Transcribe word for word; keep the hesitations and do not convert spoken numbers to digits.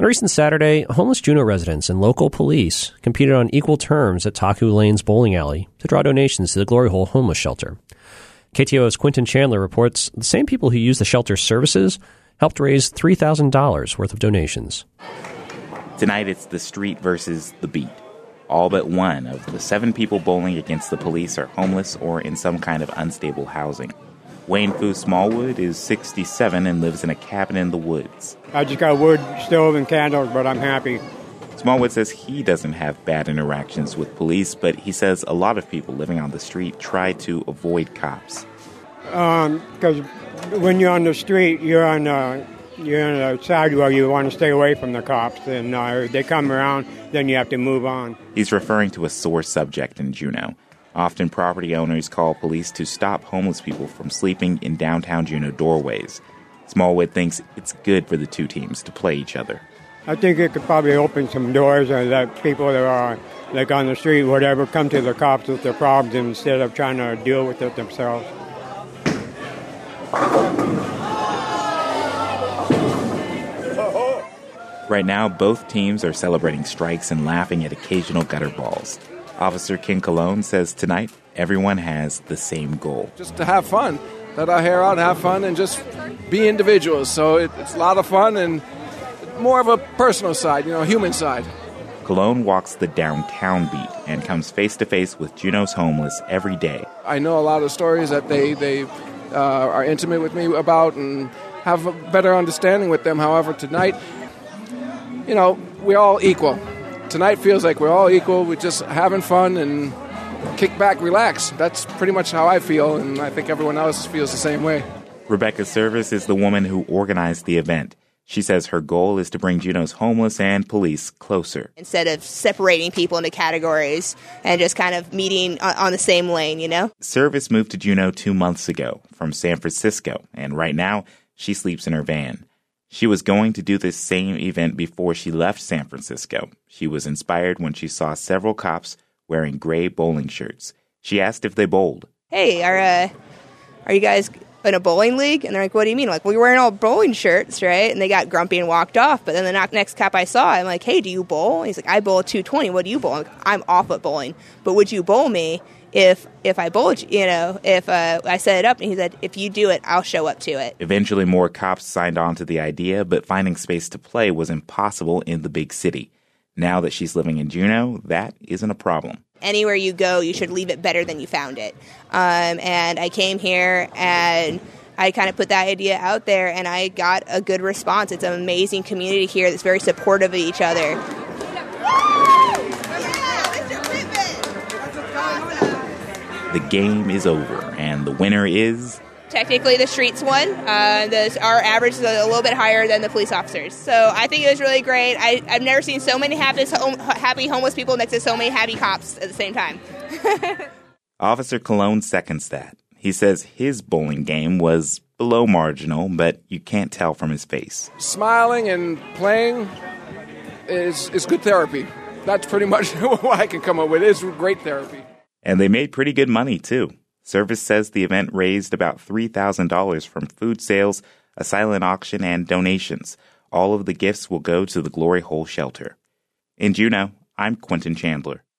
On a recent Saturday, homeless Juneau residents and local police competed on equal terms at Taku Lane's bowling alley to draw donations to the Glory Hole homeless shelter. K T O O's Quentin Chandler reports the same people who use the shelter's services helped raise three thousand dollars worth of donations. Tonight it's the street versus the beat. All but one of the seven people bowling against the police are homeless or in some kind of unstable housing. Wayne Fu Smallwood is sixty-seven and lives in a cabin in the woods. I just got a wood stove and candles, but I'm happy. Smallwood says he doesn't have bad interactions with police, but he says a lot of people living on the street try to avoid cops. Um, because when you're on the street, you're on the, you're on the side where you want to stay away from the cops, and uh, they come around, then you have to move on. He's referring to a sore subject in Juneau. Often property owners call police to stop homeless people from sleeping in downtown Juneau doorways. Smallwood thinks it's good for the two teams to play each other. I think it could probably open some doors and let people that are like on the street, whatever, come to the cops with their problems instead of trying to deal with it themselves. Right now, both teams are celebrating strikes and laughing at occasional gutter balls. Officer Ken Colon says tonight, everyone has the same goal. Just to have fun. Let our hair out, have fun, and just be individuals. So it, it's a lot of fun and more of a personal side, you know, human side. Colon walks the downtown beat and comes face-to-face with Juneau's homeless every day. I know a lot of stories that they, they uh, are intimate with me about and have a better understanding with them. However, tonight, you know, we're all equal. Tonight feels like we're all equal. We're just having fun and kick back, relax. That's pretty much how I feel, and I think everyone else feels the same way. Rebecca Service is the woman who organized the event. She says her goal is to bring Juneau's homeless and police closer. Instead of separating people into categories and just kind of meeting on the same lane, you know? Service moved to Juneau two months ago from San Francisco, and right now she sleeps in her van. She was going to do this same event before she left San Francisco. She was inspired when she saw several cops wearing gray bowling shirts. She asked if they bowled. Hey, are uh, are you guys in a bowling league? And they're like, what do you mean? I'm like, well, you're wearing all bowling shirts, right? And they got grumpy and walked off. But then the next cop I saw, I'm like, hey, do you bowl? And he's like, I bowl at two twenty. What do you bowl? I'm, like, I'm off at bowling. But would you bowl me if if I bowled, you know, if uh, I set it up? And he said, if you do it, I'll show up to it. Eventually, more cops signed on to the idea, but finding space to play was impossible in the big city. Now that she's living in Juneau, that isn't a problem. Anywhere you go, you should leave it better than you found it. Um, and I came here and I kind of put that idea out there, and I got a good response. It's an amazing community here that's very supportive of each other. The game is over, and the winner is... Technically, the streets won. Uh, the, our average is a little bit higher than the police officers. So I think it was really great. I, I've never seen so many happy, home, happy homeless people next to so many happy cops at the same time. Officer Colon seconds that. He says his bowling game was below marginal, but you can't tell from his face. Smiling and playing is, is good therapy. That's pretty much what I can come up with. It's great therapy. And they made pretty good money, too. Service says the event raised about three thousand dollars from food sales, a silent auction, and donations. All of the gifts will go to the Glory Hole shelter. In Juneau, I'm Quentin Chandler.